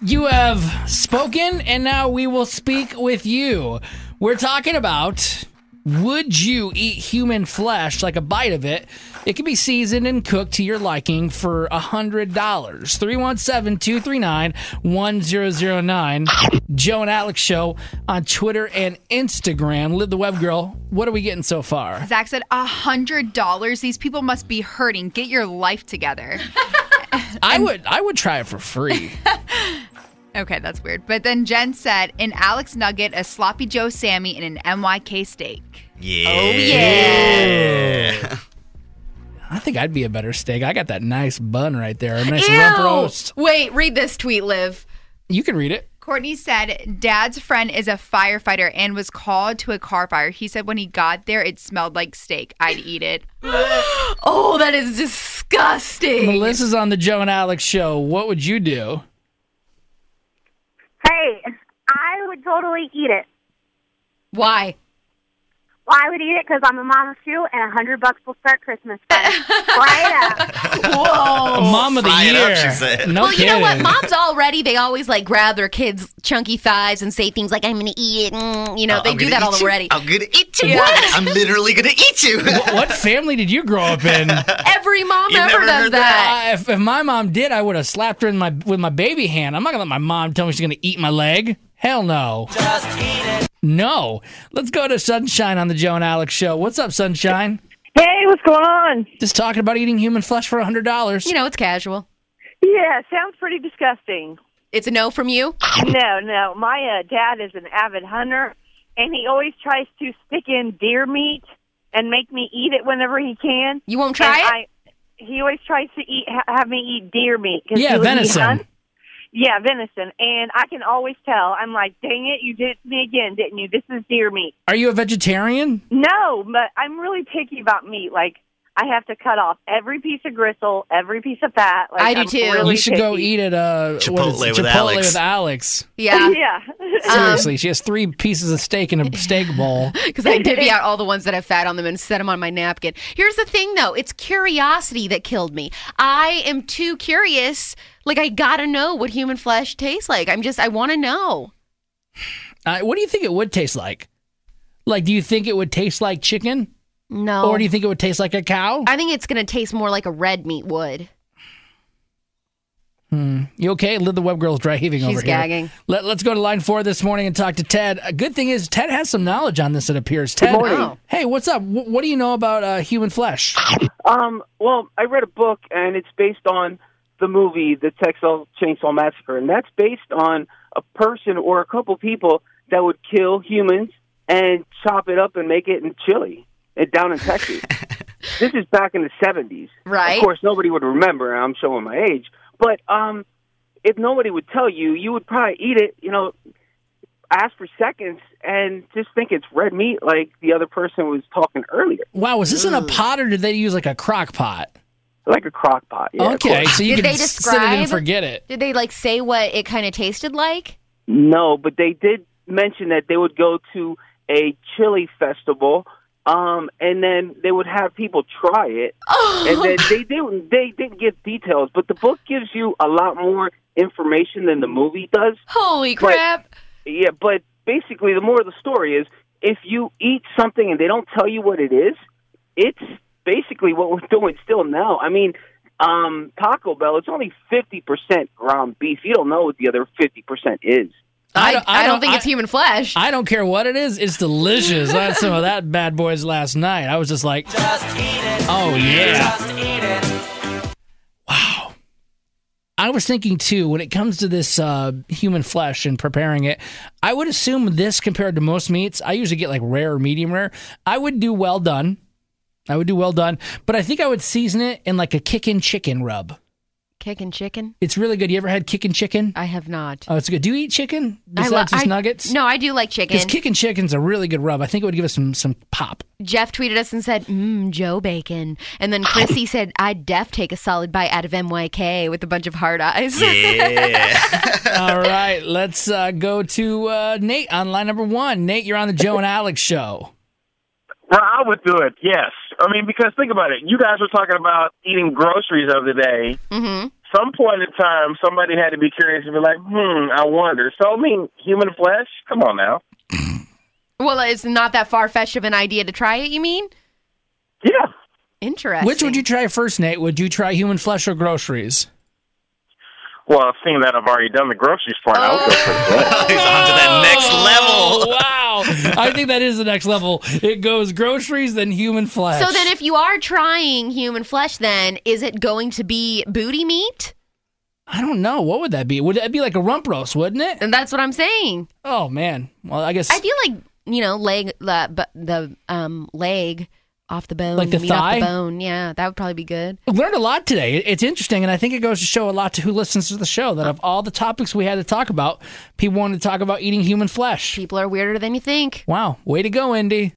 You have spoken, and now we will speak with you. We're talking about, would you eat human flesh, like a bite of it? It can be seasoned and cooked to your liking for $100. 317-239-1009. Joe and Alex Show on Twitter and Instagram. Live the Web Girl. What are we getting so far? Zach said $100. These people must be hurting. Get your life together. I would try it for free. Okay, that's weird. But then Jen said, an Alex Nugget, a Sloppy Joe Sammy, and an MYK steak. Yeah. Oh, yeah. I think I'd be a better steak. I got that nice bun right there. A nice rump roast. Wait, read this tweet, Liv. You can read it. Courtney said, Dad's friend is a firefighter and was called to a car fire. He said when he got there, it smelled like steak. I'd eat it. Oh, that is disgusting. Melissa's on the Joe and Alex Show. What would you do? Hey, I would totally eat it. Why? Well, I would eat it because I'm a mama too, and $100 will start Christmas. Right up. Whoa. Mom of the Fry it year. up, she said. No Well, kidding. you know what? Moms already, they always like grab their kids' chunky thighs and say things like, I'm going to eat it. They I'm do gonna that eat you. already. I'm going to eat you. Yeah. What? I'm literally going to eat you. What family did you grow up in? Every mom You ever never does heard that. If my mom did, I would have slapped her with my baby hand. I'm not going to let my mom tell me she's going to eat my leg. Hell no. Just eat it. No. Let's go to Sunshine on the Joe and Alex Show. What's up, Sunshine? Hey, what's going on? Just talking about eating human flesh for $100. You know, it's casual. Yeah, sounds pretty disgusting. It's a no from you? No. My dad is an avid hunter, and he always tries to stick in deer meat and make me eat it whenever he can. You won't try it? He always tries to have me eat deer meat. Yeah, venison. Yeah, venison. And I can always tell. I'm like, dang it, you did it to me again, didn't you? This is deer meat. Are you a vegetarian? No, but I'm really picky about meat. Like, I have to cut off every piece of gristle, every piece of fat. Like, I do I'm too. Really You should picky. go eat at Chipotle with Chipotle Alex. with Alex. Yeah. Yeah. Seriously, she has 3 pieces of steak in a steak bowl. Because I divvy out all the ones that have fat on them and set them on my napkin. Here's the thing, though. It's curiosity that killed me. I am too curious. Like, I gotta know what human flesh tastes like. I want to know. What do you think it would taste like? Like, do you think it would taste like chicken? No. Or do you think it would taste like a cow? I think it's going to taste more like a red meat would. You okay? Liv the Web Girl's dry heaving over here. She's gagging. Let's go to line 4 this morning and talk to Ted. A good thing is Ted has some knowledge on this, it appears. Ted, morning. Oh. Hey, what's up? What do you know about human flesh? Well, I read a book, and it's based on the movie, The Texas Chainsaw Massacre, and that's based on a person or a couple people that would kill humans and chop it up and make it in chili down in Texas. This is back in the 70s. Right. Of course, nobody would remember, and I'm showing my age. But if nobody would tell you, you would probably eat it, ask for seconds, and just think it's red meat like the other person was talking earlier. Wow, was this in a pot or did they use like a crock pot? Like a crock pot, yeah. Okay, so you Did can they sit it and describe- forget it. Did they, say what it kind of tasted like? No, but they did mention that they would go to a chili festival, and then they would have people try it. And then they didn't give details, but the book gives you a lot more information than the movie does. Holy crap. Yeah, but basically the moral of the story is if you eat something and they don't tell you what it is, it's basically what we're doing still now. I mean, Taco Bell, it's only 50% ground beef. You don't know what the other 50% is. I don't think it's human flesh. I don't care what it is. It's delicious. I had some of that bad boys last night. I was just like, just eat it. Oh, yeah. Just eat it. Wow. I was thinking, too, when it comes to this human flesh and preparing it, I would assume this compared to most meats, I usually get like rare or medium rare. I would do well done. But I think I would season it in like a kickin' chicken rub. Kickin' chicken? It's really good. You ever had kickin' chicken? I have not. Oh, it's good. Do you eat chicken besides just nuggets? No, I do like chicken. Because kickin' chicken's a really good rub. I think it would give us some pop. Jeff tweeted us and said, Joe Bacon. And then Chrissy said, I'd take a solid bite out of MYK with a bunch of hard eyes. Yeah. All right, let's go to Nate on line number 1. Nate, you're on the Joe and Alex Show. Well, I would do it, yes. I mean, because think about it. You guys were talking about eating groceries the other day. Mm-hmm. some point in time, somebody had to be curious and be like, I wonder. So, I mean, human flesh? Come on now. Well, it's not that far-fetched of an idea to try it, you mean? Yeah. Interesting. Which would you try first, Nate? Would you try human flesh or groceries? Well, seeing that I've already done the groceries part, I would go for the He's on to that next level. Wow. I think that is the next level. It goes groceries, then human flesh. So then if you are trying human flesh, then is it going to be booty meat? I don't know. What would that be? Would that be like a rump roast, wouldn't it? And that's what I'm saying. Oh, man. Well, I guess... I feel like, leg, the leg off the bone. Like the meat off thigh? the bone. Yeah, that would probably be good. I learned a lot today. It's interesting, and I think it goes to show a lot to who listens to the show, that of all the topics we had to talk about, people wanted to talk about eating human flesh. People are weirder than you think. Wow. Way to go, Indy.